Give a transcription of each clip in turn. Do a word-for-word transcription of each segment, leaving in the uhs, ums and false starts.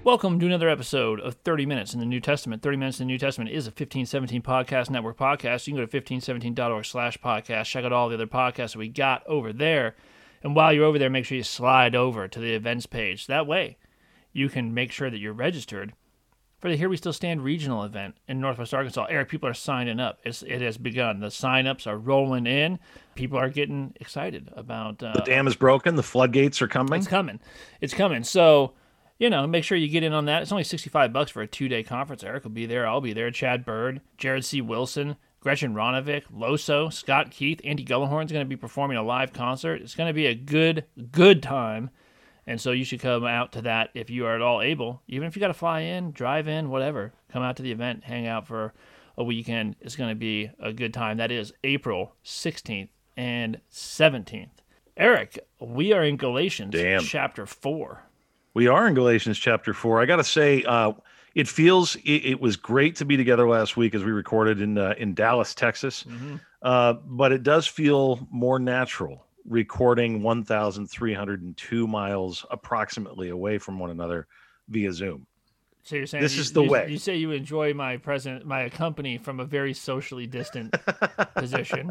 Welcome to another episode of thirty minutes in the New Testament. thirty minutes in the New Testament is a fifteen seventeen Podcast Network podcast. You can go to fifteen seventeen dot org slash podcast. Check out all the other podcasts that we got over there. And while you're over there, make sure you slide over to the events page. That way, you can make sure that you're registered for the Here We Still Stand regional event in Northwest Arkansas. Eric, people are signing up. It's, it has begun. The sign-ups are rolling in. People are getting excited about... Uh, the dam is broken. The floodgates are coming. It's coming. It's coming. So... You know, make sure you get in on that. It's only sixty-five bucks for a two-day conference. Eric will be there. I'll be there. Chad Bird, Jared C. Wilson, Gretchen Ronovic, Loso, Scott Keith, Andy Gullahorn's going to be performing a live concert. It's going to be a good, good time. And so you should come out to that if you are at all able. Even if you got to fly in, drive in, whatever. Come out to the event, hang out for a weekend. It's going to be a good time. That is April sixteenth and seventeenth. Eric, we are in Galatians Damn. chapter four. We are in Galatians chapter four. I got to say, uh, it feels it, it was great to be together last week as we recorded in uh, in Dallas, Texas. Mm-hmm. Uh, but it does feel more natural recording one thousand three hundred two miles approximately away from one another via Zoom. So you're saying this you, is the you, way. You say you enjoy my present, my company from a very socially distant position.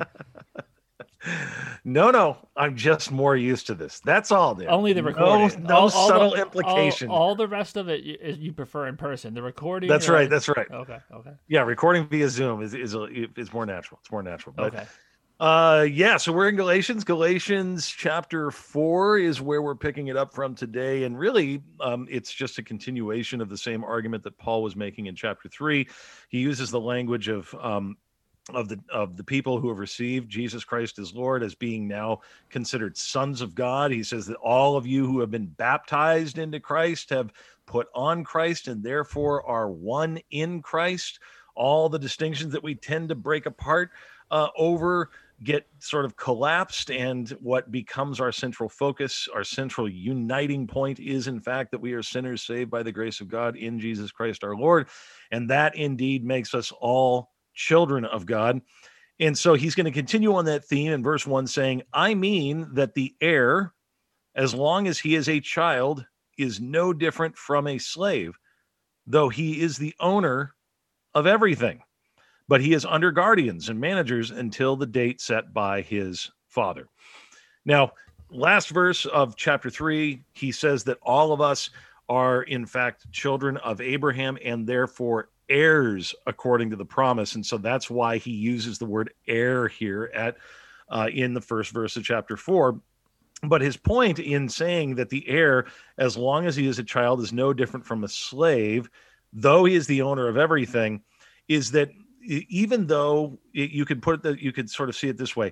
No, no, I'm just more used to this. That's all, dude. Only the recording. No, no all, subtle all the, implication. All, all the rest of it you, you prefer in person. The recording. That's right. That's right. Okay. Okay. Yeah, recording via Zoom is is a, is more natural. It's more natural. But, okay. Uh, yeah. So we're in Galatians. Galatians chapter four is where we're picking it up from today, and really, um, it's just a continuation of the same argument that Paul was making in chapter three. He uses the language of um. of the of the people who have received Jesus Christ as Lord as being now considered sons of God. He says that all of you who have been baptized into Christ have put on Christ and therefore are one in Christ. All the distinctions that we tend to break apart uh, over get sort of collapsed, and what becomes our central focus, our central uniting point is in fact that we are sinners saved by the grace of God in Jesus Christ our Lord. And that indeed makes us all children of God. And so he's going to continue on that theme in verse one saying, I mean that the heir, as long as he is a child, is no different from a slave, though he is the owner of everything. But he is under guardians and managers until the date set by his father. Now, last verse of chapter three, he says that all of us are in fact children of Abraham and therefore heirs according to the promise. And so that's why he uses the word heir here at uh, in the first verse of chapter four. But his point in saying that the heir, as long as he is a child, is no different from a slave, though he is the owner of everything, is that even though you could put it that you could sort of see it this way,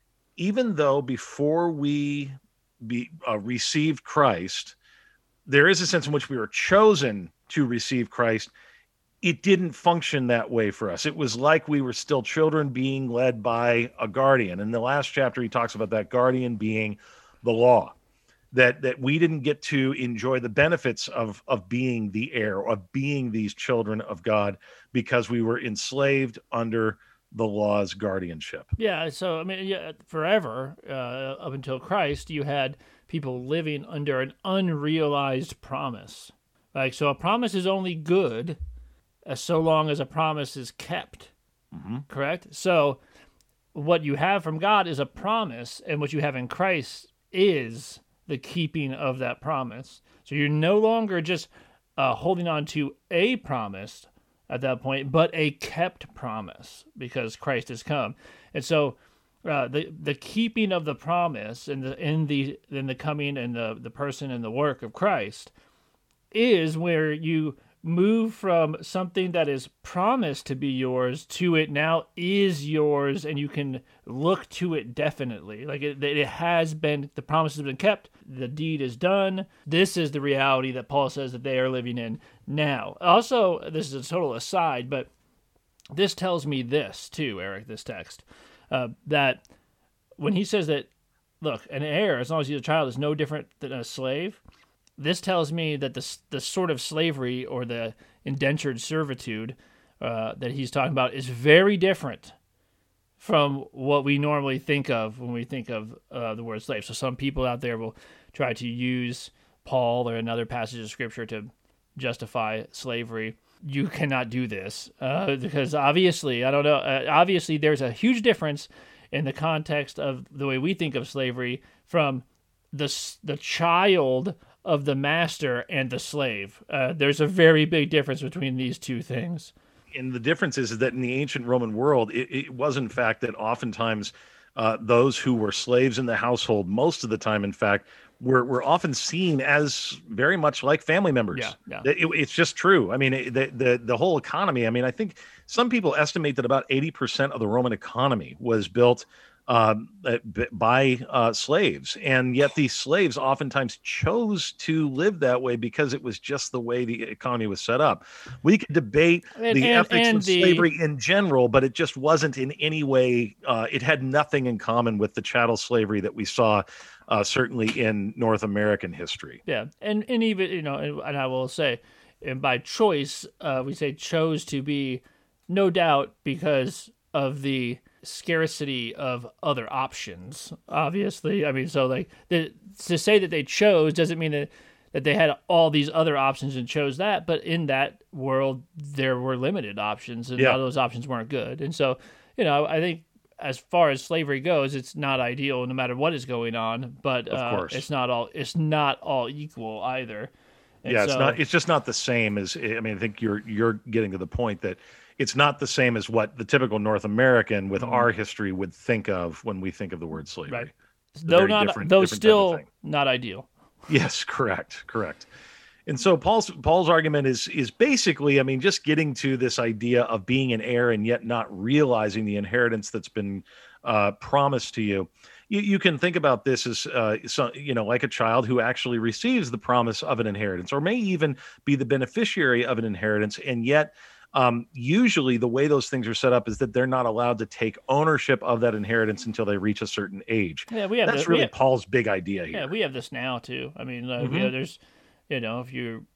even though before we be uh, received Christ, there is a sense in which we were chosen to receive Christ. It didn't function that way for us. It was like we were still children being led by a guardian. In the last chapter, he talks about that guardian being the law, that that we didn't get to enjoy the benefits of, of being the heir, of being these children of God, because we were enslaved under the law's guardianship. Yeah, so, I mean, yeah, forever, uh, up until Christ, you had people living under an unrealized promise. Like, so a promise is only good as so long as a promise is kept, mm-hmm. correct? So what you have from God is a promise, and what you have in Christ is the keeping of that promise. So you're no longer just uh, holding on to a promise at that point, but a kept promise because Christ has come. And so uh, the the keeping of the promise and the in the in the coming and the the person and the work of Christ is where you move from something that is promised to be yours to it now is yours, and you can look to it definitely. Like it, it has been, the promise has been kept, the deed is done. This is the reality that Paul says that they are living in now. Also, this is a total aside, but this tells me this too, Eric, this text, uh, that when he says that, look, an heir, as long as he's a child, is no different than a slave. This tells me that the the sort of slavery or the indentured servitude uh, that he's talking about is very different from what we normally think of when we think of uh, the word slave. So some people out there will try to use Paul or another passage of Scripture to justify slavery. You cannot do this uh, because obviously, I don't know, uh, obviously there's a huge difference in the context of the way we think of slavery from the the child of the master and the slave. Uh, there's a very big difference between these two things. And the difference is, is that in the ancient Roman world, it, it was in fact that oftentimes uh, those who were slaves in the household, most of the time, in fact, were, were often seen as very much like family members. Yeah, yeah. It, it's just true. I mean, it, the, the the whole economy, I mean, I think some people estimate that about eighty percent of the Roman economy was built um, by uh, slaves. And yet these slaves oftentimes chose to live that way because it was just the way the economy was set up. We could debate And- the and- ethics and of the- slavery in general, but it just wasn't in any way, uh, it had nothing in common with the chattel slavery that we saw uh, certainly in North American history. Yeah, and and even you know, and, and I will say, and by choice, uh, we say chose to be, no doubt because of the scarcity of other options. Obviously, I mean, so like the, to say that they chose doesn't mean that that they had all these other options and chose that. But in that world, there were limited options, and a Yeah. lot of those options weren't good. And so, you know, I think as far as slavery goes, it's not ideal no matter what is going on. But Of uh, course. it's not all it's not all equal either. And Yeah, it's so- not. It's just not the same as. I mean, I think you're you're getting to the point that it's not the same as what the typical North American with our history would think of when we think of the word slavery. Mm-hmm. Right. It's a though very not different- though different type of still thing. not ideal. Yes, correct, correct. And so Paul's Paul's argument is is basically, I mean, just getting to this idea of being an heir and yet not realizing the inheritance that's been uh, promised to you. You, you can think about this as, uh, so, you know, like a child who actually receives the promise of an inheritance, or may even be the beneficiary of an inheritance, and yet. Um, usually the way those things are set up is that they're not allowed to take ownership of that inheritance until they reach a certain age. Yeah, we have That's the- we really have- Paul's big idea here. Yeah, we have this now too. I mean, uh, Mhm. you know, there's, you know, if you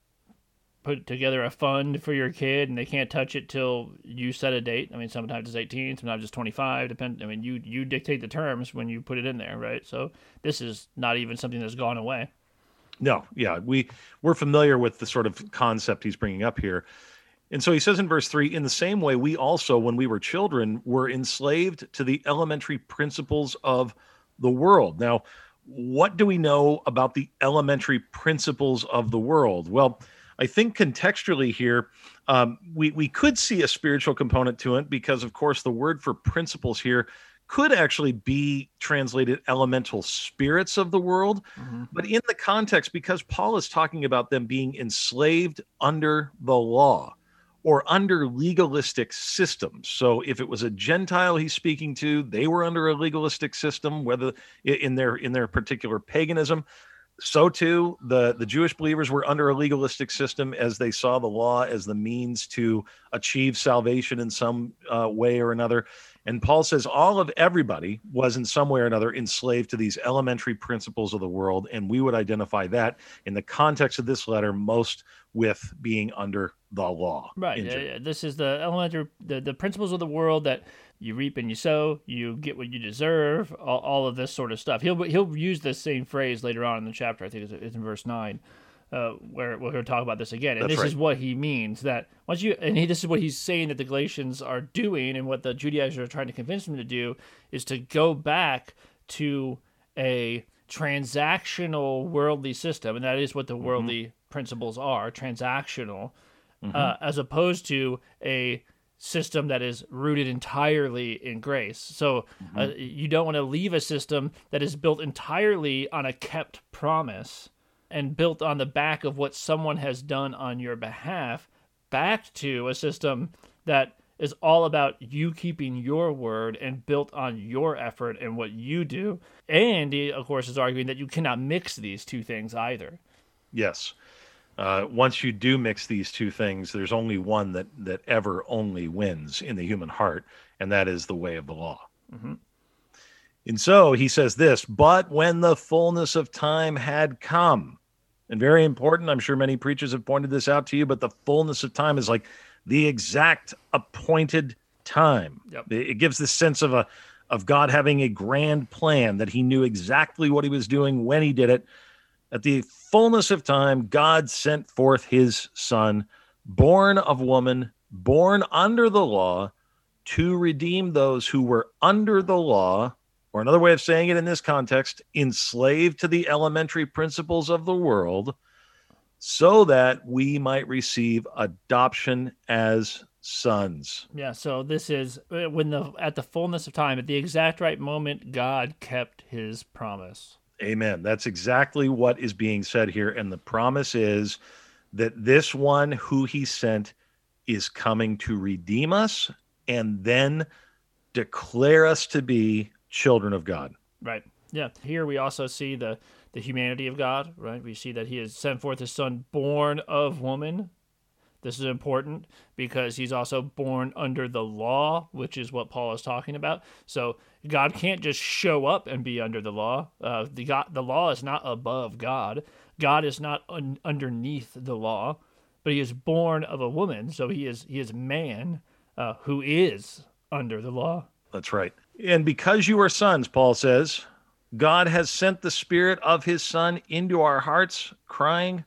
put together a fund for your kid and they can't touch it till you set a date. I mean, sometimes it's eighteen, sometimes it's twenty-five. Depend. I mean, you you dictate the terms when you put it in there, right? So this is not even something that's gone away. No, yeah, we we're familiar with the sort of concept he's bringing up here. And so he says in verse three, in the same way, we also, when we were children, were enslaved to the elementary principles of the world. Now, what do we know about the elementary principles of the world? Well, I think contextually here, um, we, we could see a spiritual component to it because, of course, the word for principles here could actually be translated elemental spirits of the world. But in the context, because Paul is talking about them being enslaved under the law or under legalistic systems. So if it was a Gentile he's speaking to, they were under a legalistic system, whether in their in their particular paganism. So too, the, the Jewish believers were under a legalistic system as they saw the law as the means to achieve salvation in some uh, way or another. And Paul says all of everybody was in some way or another enslaved to these elementary principles of the world. And we would identify that in the context of this letter most with being under the law. Right. in Yeah, general. yeah. This is the elementary, the, the principles of the world that you reap and you sow, you get what you deserve, all, all of this sort of stuff. He'll he'll use this same phrase later on in the chapter. I think it's, it's in verse nine, uh, where we're going to talk about this again. And That's this right. is what he means that once you and he, this is what he's saying that the Galatians are doing, and what the Judaizers are trying to convince them to do is to go back to a transactional worldly system, and that is what the worldly principles are, transactional, uh, as opposed to a system that is rooted entirely in grace. So uh, you don't want to leave a system that is built entirely on a kept promise and built on the back of what someone has done on your behalf back to a system that is all about you keeping your word and built on your effort and what you do. And he, of course, is arguing that you cannot mix these two things either. Yes. Uh, once you do mix these two things, there's only one that, that ever only wins in the human heart, and that is the way of the law. Mm-hmm. And so he says this, but when the fullness of time had come, and very important, I'm sure many preachers have pointed this out to you, but the fullness of time is like the exact appointed time. Yep. It, it gives this sense of a of God having a grand plan, that he knew exactly what he was doing when he did it. At the fullness of time, God sent forth his Son, born of woman, born under the law, to redeem those who were under the law, or another way of saying it in this context, enslaved to the elementary principles of the world, so that we might receive adoption as sons. Yeah, so this is when the at the fullness of time, at the exact right moment, God kept his promise. Amen. That's exactly what is being said here. And the promise is that this one who he sent is coming to redeem us and then declare us to be children of God. Right. Yeah. Here we also see the, the humanity of God, right? We see that he has sent forth his son born of woman. This is important because he's also born under the law, which is what Paul is talking about. So God can't just show up and be under the law. Uh, the God, the law is not above God. God is not un- underneath the law, but he is born of a woman. So he is he is man uh, who is under the law. That's right. And because you are sons, Paul says, God has sent the Spirit of his Son into our hearts, crying,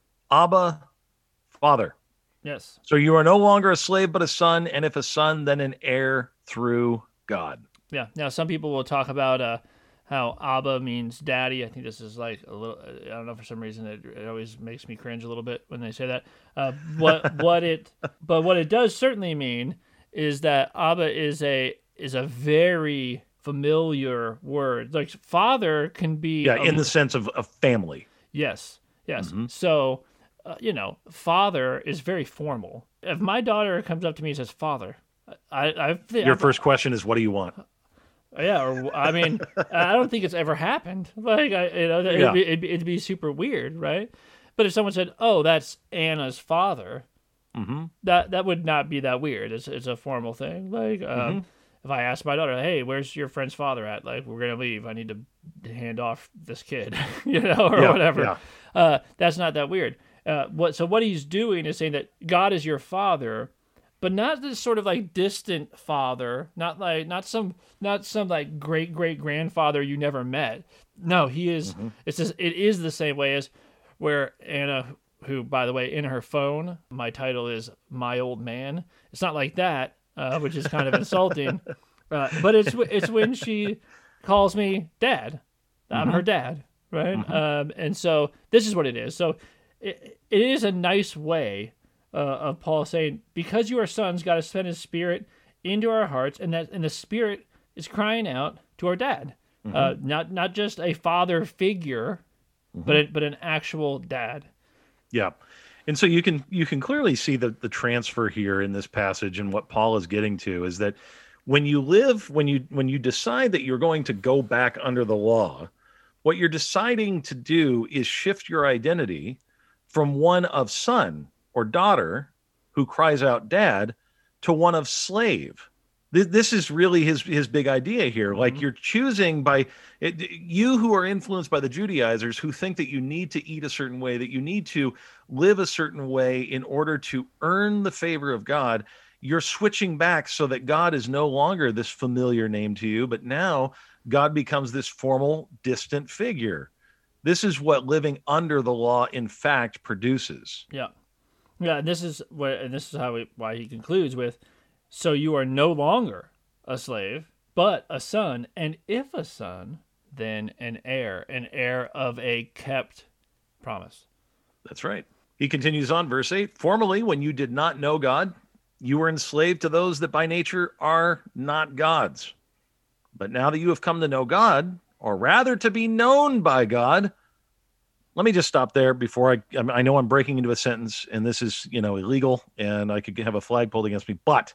Abba, Father. Yes. So you are no longer a slave, but a son, and if a son, then an heir through God. Yeah. Now, some people will talk about uh, how Abba means daddy. I think this is like a little, I don't know, for some reason it, it always makes me cringe a little bit when they say that. Uh, what what it, but what it does certainly mean is that Abba is a is a very familiar word. Like father can be Yeah, a, in the sense of a family. Yes. Yes. Mm-hmm. So. Uh, you know, father is very formal. If my daughter comes up to me and says, "Father," I, I, your I, first question is, "What do you want?" Yeah, or I mean, I don't think it's ever happened. Like, I, you know, it'd, Yeah. be, it'd, be, it'd be super weird, right? But if someone said, "Oh, that's Anna's father," mm-hmm. that that would not be that weird. It's it's a formal thing. Like, um, Mm-hmm. if I ask my daughter, "Hey, where's your friend's father at?" Like, we're gonna leave. I need to hand off this kid, you know, or Yeah, whatever. yeah. Uh, that's not that weird. Uh, what so what he's doing is saying that God is your father, but not this sort of like distant father, not like not some not some like great great grandfather you never met. No, he is. Mm-hmm. It's just, it is the same way as where Anna, who by the way in her phone, my title is My Old Man. It's not like that, uh, which is kind of insulting, uh, but it's it's when she calls me dad. I'm Mm-hmm. her dad, right? Mm-hmm. Um, and so this is what it is. So. It, it is a nice way uh, of Paul saying, because you are sons, God has sent his spirit into our hearts, and that and the spirit is crying out to our dad. Mm-hmm. Uh, not not just a father figure, mm-hmm. but a, but an actual dad. Yeah. And so you can you can clearly see the, the transfer here in this passage, and what Paul is getting to is that when you live, when you when you decide that you're going to go back under the law, what you're deciding to do is shift your identity from one of son or daughter who cries out dad to one of slave. This, this is really his his big idea here. Mm-hmm. Like you're choosing by it, you who are influenced by the Judaizers who think that you need to eat a certain way, that you need to live a certain way in order to earn the favor of God. You're switching back so that God is no longer this familiar name to you, but now God becomes this formal, distant figure. This is what living under the law, in fact, produces. Yeah, yeah. And this is what, and this is how we, why he concludes with, "So you are no longer a slave, but a son, and if a son, then an heir, an heir of a kept promise." That's right. He continues on, verse eight. Formerly, when you did not know God, you were enslaved to those that by nature are not God's. But now that you have come to know God, or rather to be known by God. Let me just stop there before I, I know I'm breaking into a sentence and this is, you know, illegal and I could have a flag pulled against me, but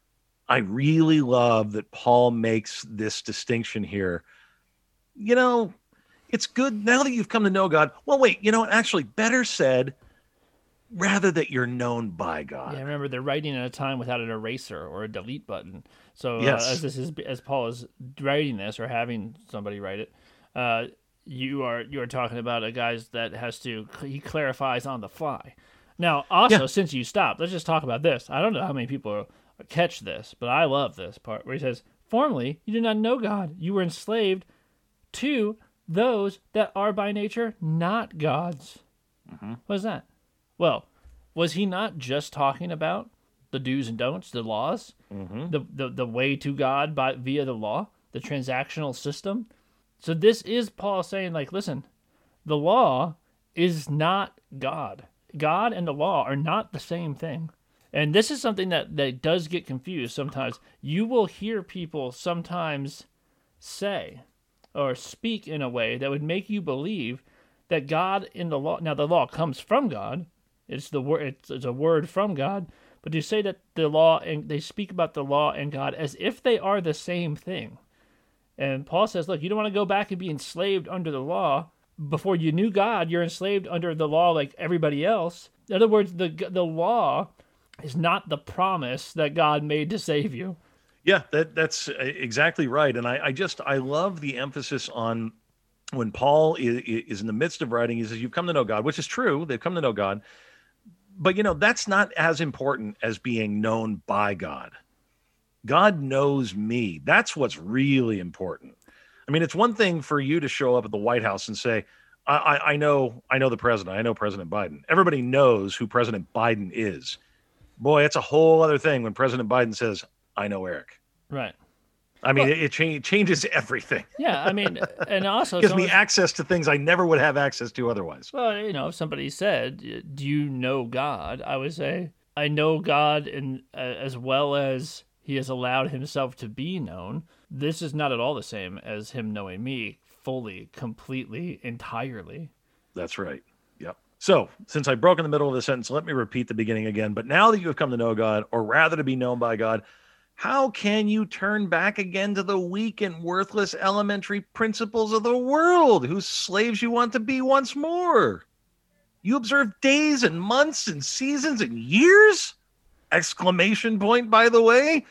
I really love that Paul makes this distinction here. You know, it's good now that you've come to know God. Well, wait, you know what? Actually, better said, rather that you're known by God. Yeah, remember they're writing at a time without an eraser or a delete button. So yes. uh, as this is as Paul is writing this or having somebody write it, uh, you are you are talking about a guy that has to he clarifies on the fly. Now, also, yeah. since you stopped, let's just talk about this. I don't know how many people catch this, but I love this part where he says, "Formerly, you did not know God; you were enslaved to those that are by nature not gods. Mm-hmm. What is that? Well, was he not just talking about the do's and don'ts, the laws, Mm-hmm. the, the, the way to God by via the law, the transactional system? So this is Paul saying, like, listen, the law is not God. God and the law are not the same thing. And this is something that, that does get confused sometimes. You will hear people sometimes say or speak in a way that would make you believe that God in the law, now the law comes from God, it's the word, it's, it's a word from God, but to say that the law, and they speak about the law and God as if they are the same thing. And Paul says, look, you don't want to go back and be enslaved under the law. Before you knew God, you're enslaved under the law like everybody else. In other words, the the law is not the promise that God made to save you. Yeah, that that's exactly right. And I, I just, I love the emphasis on when Paul is, is in the midst of writing, he says, you've come to know God, which is true. They've come to know God. But, you know, that's not as important as being known by God. God knows me. That's what's really important. I mean, it's one thing for you to show up at the White House and say, I, I, I know, I know the president. I know President Biden. Everybody knows who President Biden is. Boy, it's a whole other thing when President Biden says, I know Eric. Right. I mean, Well- it, it cha- changes everything. Yeah, I mean, and also Gives someone- me access to things I never would have access to otherwise. well, you know, if somebody said, "Do you know God?" I would say, "I know God, in uh, as well as He has allowed Himself to be known." This is not at all the same as Him knowing me fully, completely, entirely. That's right. Yep. So, since I broke in the middle of the sentence, let me repeat the beginning again. But now that you have come to know God, or rather to be known by God, how can you turn back again to the weak and worthless elementary principles of the world, whose slaves you want to be once more? You observe days and months and seasons and years? Exclamation point, by the way.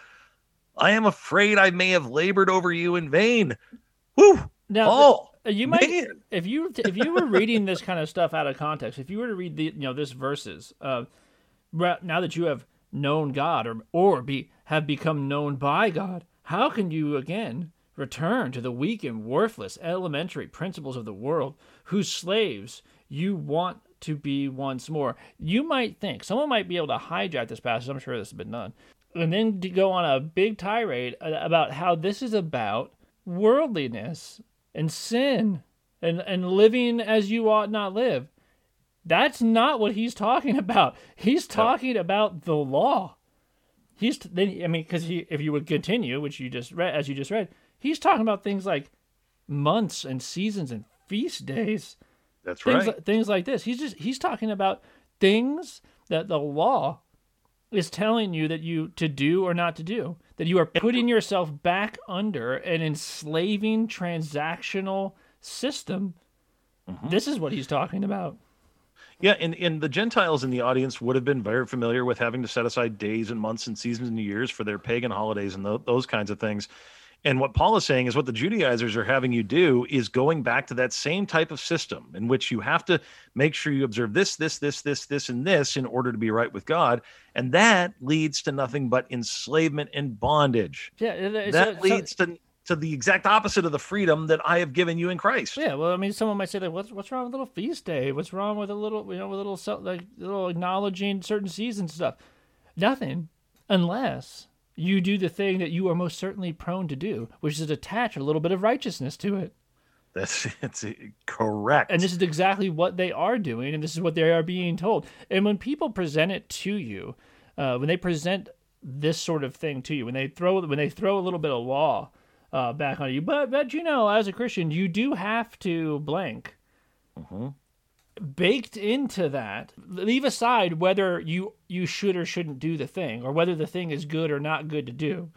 I am afraid I may have labored over you in vain. Whew. Now, Paul, Uh, You might, man. if you if you were reading this kind of stuff out of context, if you were to read the you know this verses, uh, ra- now that you have known God or or be have become known by God, how can you again return to the weak and worthless elementary principles of the world, whose slaves you want to be once more? You might think someone might be able to hijack this passage. I'm sure this has been done, and then to go on a big tirade about how this is about worldliness and sin and, and living as you ought not live. That's not what he's talking about. He's talking no. about the law. He's then I mean, because he, if you would continue, which you just read, as you just read, he's talking about things like months and seasons and feast days. That's things, right. Things like this. He's just he's talking about things that the law is telling you that you to do or not to do, that you are putting yourself back under an enslaving transactional system. Mm-hmm. This is what he's talking about. Yeah, and, and the Gentiles in the audience would have been very familiar with having to set aside days and months and seasons and years for their pagan holidays and th- those kinds of things. And what Paul is saying is what the Judaizers are having you do is going back to that same type of system in which you have to make sure you observe this, this, this, this, this, and this in order to be right with God. And that leads to nothing but enslavement and bondage. Yeah, it's, that so, leads so, to to the exact opposite of the freedom that I have given you in Christ. Yeah, well, I mean, someone might say that what's what's wrong with a little feast day? What's wrong with a little, you know, a little like little acknowledging certain seasons stuff? Nothing, unless you do the thing that you are most certainly prone to do, which is attach a little bit of righteousness to it. That's it's correct. And this is exactly what they are doing, and this is what they are being told. And when people present it to you, uh, when they present this sort of thing to you, when they throw when they throw a little bit of law uh, back on you, but but you know, as a Christian, you do have to blank. Mm-hmm. Baked into that, leave aside whether you you should or shouldn't do the thing, or whether the thing is good or not good to do.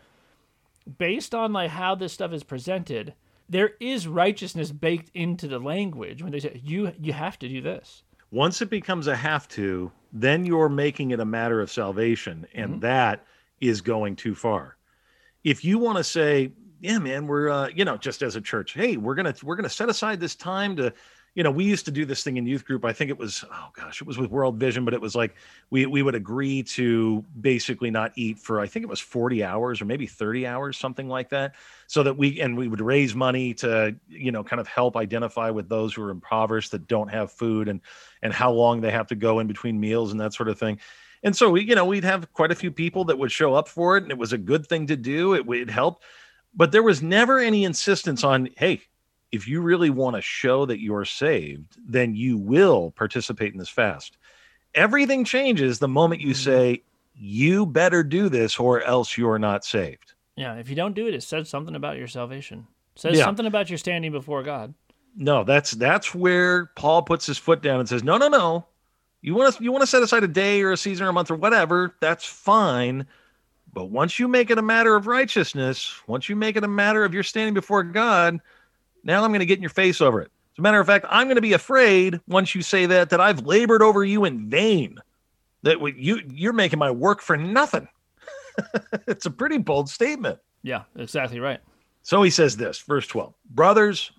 Based on like how this stuff is presented, there is righteousness baked into the language when they say you you have to do this. Once it becomes a have to, then you're making it a matter of salvation, and mm-hmm. that is going too far. If you want to say, yeah, man, we're uh, you know, just as a church, hey, we're gonna we're gonna set aside this time to, you know, we used to do this thing in youth group. I think it was, oh gosh, it was with World Vision, but it was like we we would agree to basically not eat for, I think it was forty hours or maybe thirty hours, something like that. So that we, and we would raise money to, you know, kind of help identify with those who are impoverished that don't have food, and, and how long they have to go in between meals and that sort of thing. And so we, you know, we'd have quite a few people that would show up for it, and it was a good thing to do. It would help, but there was never any insistence on, hey, if you really want to show that you're saved, then you will participate in this fast. Everything changes the moment you say, you better do this or else you're not saved. Yeah, if you don't do it, it says something about your salvation. It says Yeah. something about your standing before God. No, that's that's where Paul puts his foot down and says, no, no, no. You want to you want to set aside a day or a season or a month or whatever, that's fine. But once you make it a matter of righteousness, once you make it a matter of your standing before God, now I'm going to get in your face over it. As a matter of fact, I'm going to be afraid once you say that, that I've labored over you in vain, that you, you're making my work for nothing. It's a pretty bold statement. Yeah, exactly right. So he says this, verse twelve, brothers,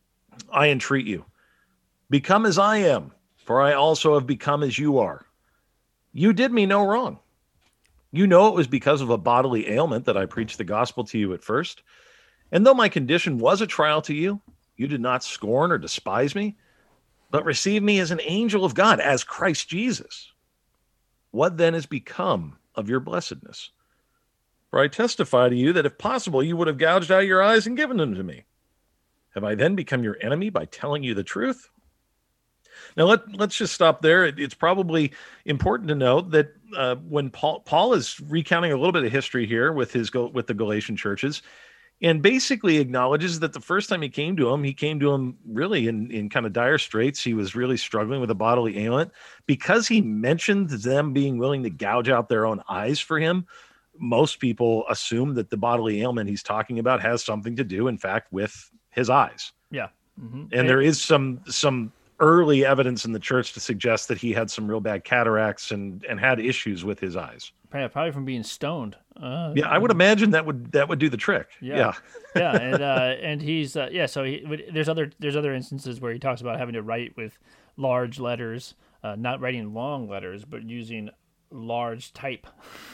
I entreat you, become as I am, for I also have become as you are. You did me no wrong. You know it was because of a bodily ailment that I preached the gospel to you at first. And though my condition was a trial to you, you did not scorn or despise me, but received me as an angel of God, as Christ Jesus. What then has become of your blessedness? For I testify to you that if possible, you would have gouged out your eyes and given them to me. Have I then become your enemy by telling you the truth? Now, let, let's just stop there. It, it's probably important to note that uh, when Paul, Paul is recounting a little bit of history here with his with the Galatian churches, and basically acknowledges that the first time he came to him, he came to him really in, in kind of dire straits. He was really struggling with a bodily ailment. Because he mentioned them being willing to gouge out their own eyes for him, most people assume that the bodily ailment he's talking about has something to do, in fact, with his eyes. Yeah. Mm-hmm. And there is some some early evidence in the church to suggest that he had some real bad cataracts and, and had issues with his eyes. Probably from being stoned. Uh, yeah, I would imagine that would that would do the trick. Yeah, yeah, yeah, and uh, and he's uh, yeah. So he, there's other there's other instances where he talks about having to write with large letters, uh, not writing long letters, but using large type.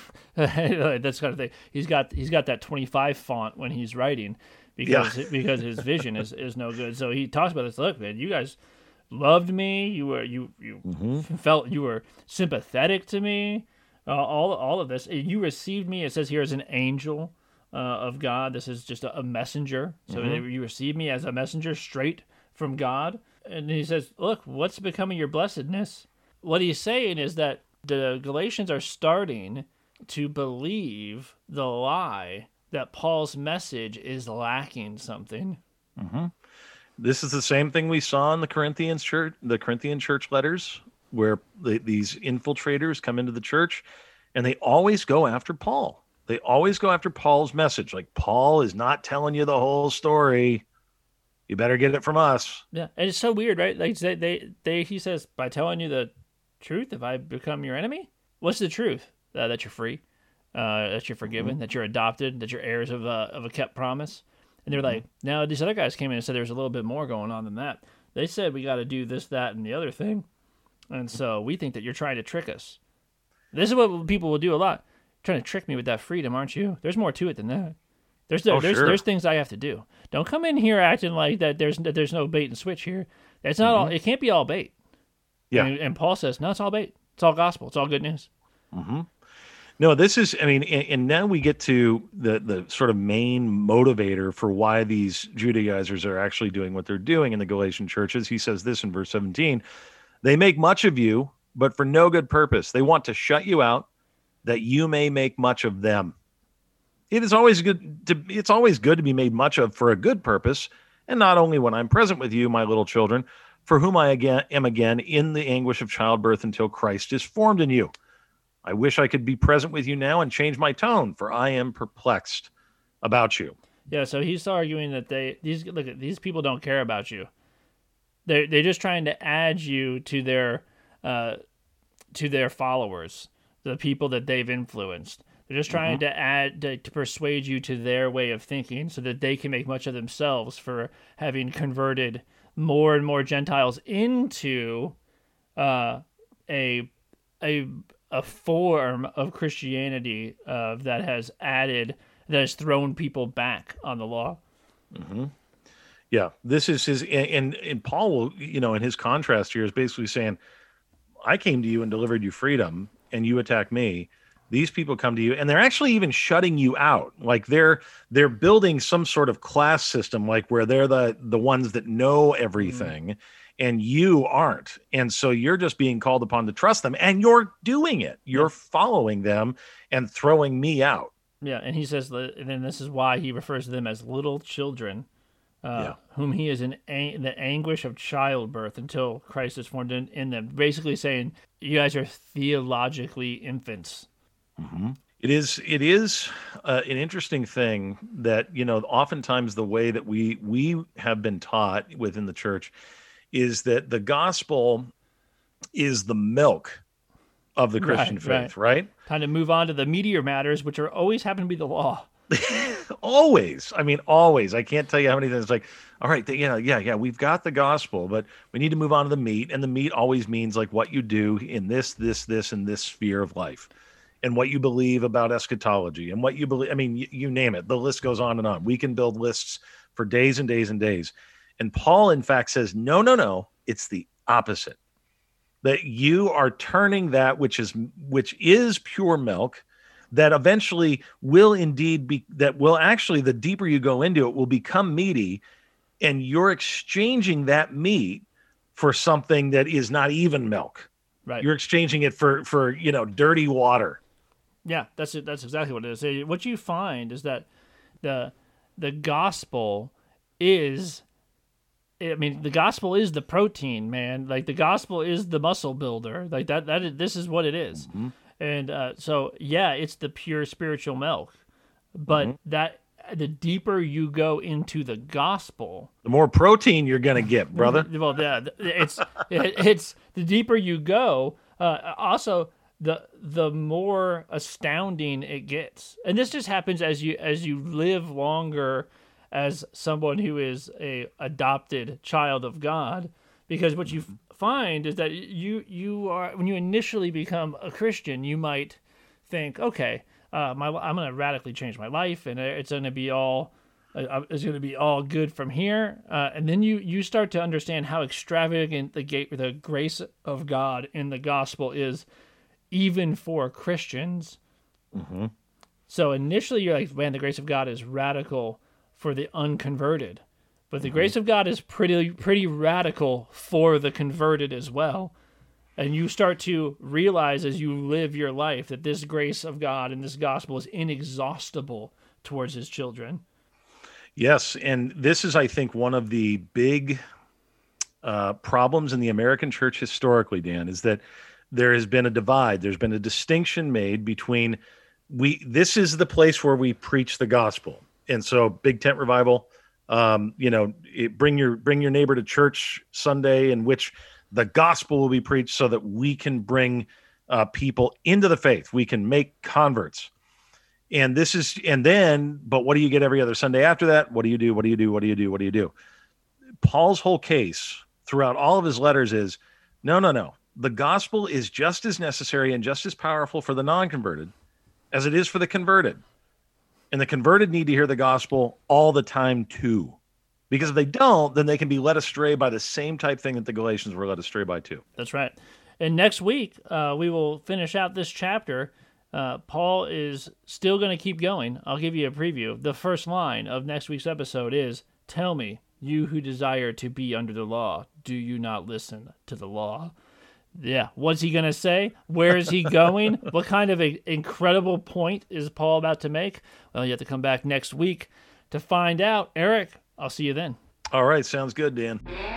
That's kind of thing. He's got he's got that twenty-five font when he's writing because Yeah. because his vision is, is no good. So he talks about this. Look, man, you guys loved me. You were you you Mhm. felt you were sympathetic to me. Uh, all all of this, you received me. It says here as an angel uh, of God. This is just a, a messenger. So Mhm. you received me as a messenger straight from God. And he says, "Look, what's becoming your blessedness?" What he's saying is that the Galatians are starting to believe the lie that Paul's message is lacking something. Mhm. This is the same thing we saw in the Corinthians church, the Corinthian church letters, where the, these infiltrators come into the church, and they always go after Paul. They always go after Paul's message. Like, Paul is not telling you the whole story. You better get it from us. Yeah, and it's so weird, right? Like they, they, they he says, by telling you the truth, have I become your enemy? What's the truth? Uh, that you're free, uh, that you're forgiven, Mm-hmm. that you're adopted, that you're heirs of a of a kept promise. And they're like, now these other guys came in and said there's a little bit more going on than that. They said we got to do this, that, and the other thing, and so we think that you're trying to trick us. This is what people will do a lot, trying to trick me with that freedom, aren't you? There's more to it than that. There's there, Oh, there's sure. there's things I have to do. Don't come in here acting like that. There's that there's no bait and switch here. It's not all. It can't be all bait. Yeah. And, and Paul says, no, it's all bait. It's all gospel. It's all good news. Mm-hmm. No, this is, I mean, and, and now we get to the, the sort of main motivator for why these Judaizers are actually doing what they're doing in the Galatian churches. He says this in verse seventeen, they make much of you, but for no good purpose. They want to shut you out that you may make much of them. It is always good to, it's always good to be made much of for a good purpose, and not only when I'm present with you, my little children, for whom I again am again in the anguish of childbirth until Christ is formed in you. I wish I could be present with you now and change my tone, for I am perplexed about you. Yeah, so he's arguing that they these look at these people don't care about you. They're they're just trying to add you to their uh, to their followers, the people that they've influenced. They're just trying to add to, to persuade you to their way of thinking, so that they can make much of themselves for having converted more and more Gentiles into uh, a a a form of Christianity uh, that has added that has thrown people back on the law. Mm-hmm. Yeah, this is his, and, and Paul will, you know, in his contrast here is basically saying, I came to you and delivered you freedom, and you attack me. These people come to you, and they're actually even shutting you out. Like they're they're building some sort of class system, like where they're the the ones that know everything, mm. and you aren't. And so you're just being called upon to trust them, and you're doing it. You're yeah. following them and throwing me out. Yeah, and he says, that, and then this is why he refers to them as little children, uh, yeah. whom he is in a- the anguish of childbirth until Christ is formed in, in them. Basically saying, you guys are theologically infants. Mm-hmm. It is. It is uh, an interesting thing that, you know, oftentimes the way that we we have been taught within the church is that the gospel is the milk of the Christian right, faith, right. right? Time to move on to the meatier matters, which are always happen to be the law. Always. I mean, always. I can't tell you how many times it's like, all right, you know, yeah, yeah, we've got the gospel, but we need to move on to the meat. And the meat always means like what you do in this, this, this, and this sphere of life. And what you believe about eschatology and what you believe. I mean, you, you name it. The list goes on and on. We can build lists for days and days and days. And Paul, in fact, says, no, no, no. It's the opposite. That you are turning that which is which is pure milk, that eventually will indeed be, that will actually, the deeper you go into it, will become meaty. And you're exchanging that meat for something that is not even milk. Right. You're exchanging it for, for you know, dirty water. Yeah, that's it. That's exactly what it is. What you find is that the the gospel is, I mean, the gospel is the protein, man. Like the gospel is the muscle builder. Like that. That is, this is what it is. Mm-hmm. And uh, so, yeah, it's the pure spiritual milk. But mm-hmm. that the deeper you go into the gospel, the more protein you're gonna get, brother. Well, yeah, it's it, it's the deeper you go. Uh, also. the the more astounding it gets. And this just happens as you as you live longer as someone who is a adopted child of God, because what you find is that you you are when you initially become a Christian, you might think, okay, uh, my I'm going to radically change my life, and it's going to be all uh, it's going to be all good from here. Uh, and then you you start to understand how extravagant the ga- the grace of God in the gospel is, even for Christians. Mm-hmm. So initially you're like, man, the grace of God is radical for the unconverted. But the mm-hmm. grace of God is pretty pretty radical for the converted as well. And you start to realize as you live your life that this grace of God and this gospel is inexhaustible towards his children. Yes, and this is, I think, one of the big uh, problems in the American church historically, Dan, is that there has been a divide. There's been a distinction made between we. This is the place where we preach the gospel, and so Big Tent Revival, um, you know, it, bring your bring your neighbor to church Sunday, in which the gospel will be preached, so that we can bring uh, people into the faith. We can make converts, and this is, and then, but what do you get every other Sunday after that? What do you do? What do you do? What do you do? What do you do? Paul's whole case throughout all of his letters is, no, no, no. The gospel is just as necessary and just as powerful for the non-converted as it is for the converted. And the converted need to hear the gospel all the time too. Because if they don't, then they can be led astray by the same type thing that the Galatians were led astray by too. That's right. And next week, uh, we will finish out this chapter. Uh, Paul is still going to keep going. I'll give you a preview. The first line of next week's episode is, "Tell me, you who desire to be under the law, do you not listen to the law?" Yeah, what's he going to say? Where is he going? What kind of a incredible point is Paul about to make? Well, you have to come back next week to find out. Eric, I'll see you then. All right, sounds good, Dan.